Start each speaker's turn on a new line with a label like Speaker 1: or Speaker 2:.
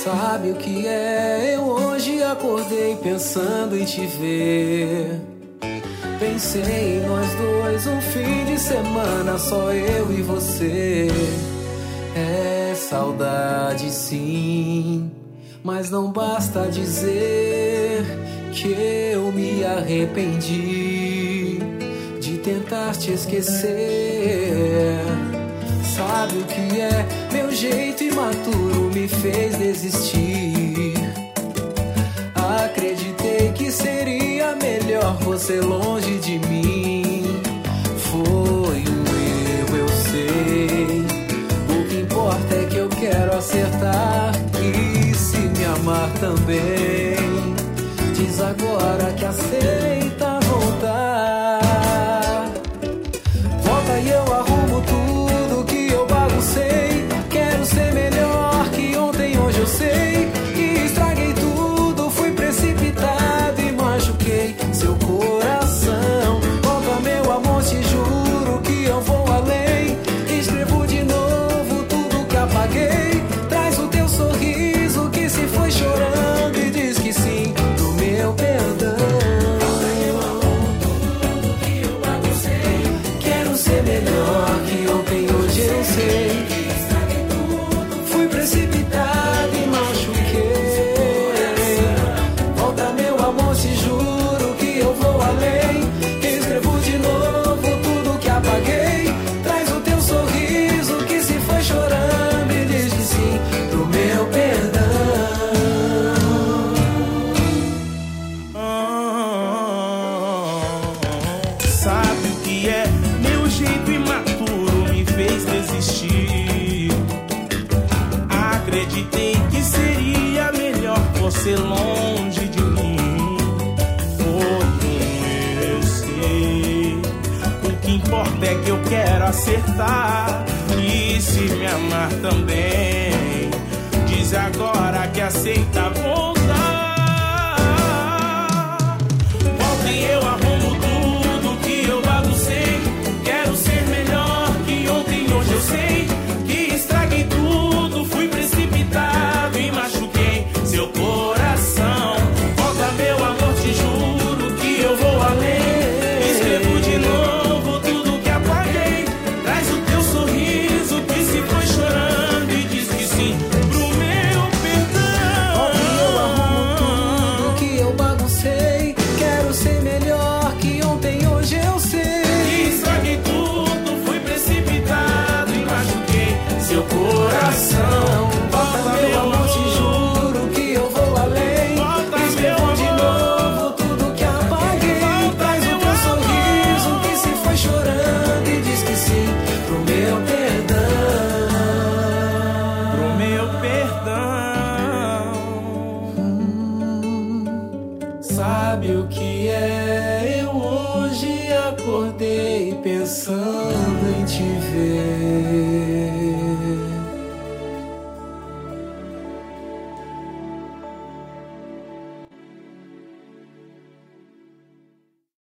Speaker 1: Sabe o que é? Eu hoje acordei pensando em te ver. Pensei em nós dois, um fim de semana, só eu e você. É saudade sim, mas não basta dizer que eu me arrependi de tentar te esquecer. Sabe o que é? Meu jeito imaturo me fez desistir. Acreditei que seria melhor você longe de mim. Foi um erro, eu sei. O que importa é que eu quero acertar. E se me amar também, diz agora que aceita voltar. Volta e eu arrumo tudo que eu baguncei. Quero ser melhor que ontem, hoje eu sei. E estraguei tudo, fui precipitado e machuquei seu coração. Volta meu amor, te juro que eu vou além. Escrevo de novo tudo que apaguei. Traz o teu sorriso que se foi chorando e diz que sim pro meu perdão. Ser melhor que ontem, hoje eu sei. Fui precipitado e machuquei. Volta meu amor, te juro que eu vou além. Escrevo de novo tudo que apaguei. Traz o teu sorriso que se foi chorando e diz que sim pro meu perdão.
Speaker 2: Sabe o que é? Meu jeito imaturo me fez desistir. Acreditei que seria melhor você longe de mim. Foi eu sei. O que importa é que eu quero acertar. E se me amar também, diz agora que aceita voltar. Volta e eu arrumo tudo que eu baguncei. Quero ser melhor que ontem, hoje eu sei. Que estraguei tudo, fui precipitado e machuquei seu coração. Volta meu amor, te juro que eu vou além. Escrevo de novo tudo que apaguei. Traz o teu sorriso que se foi chorando e diz que sim pro meu perdão.
Speaker 1: Volta e eu arrumo tudo que eu baguncei. Quero ser melhor que ontem, hoje eu sei.
Speaker 2: Estraguei tudo, fui precipitado e machuquei seu coração.
Speaker 1: Volta meu amor, te juro que eu vou além. Escrevo de novo tudo que apaguei. Traz o teu sorriso que se foi chorando e diz que sim pro meu perdão.
Speaker 2: Pro meu perdão.
Speaker 1: Sabe o que é? Eu hoje acordei pensando em te ver.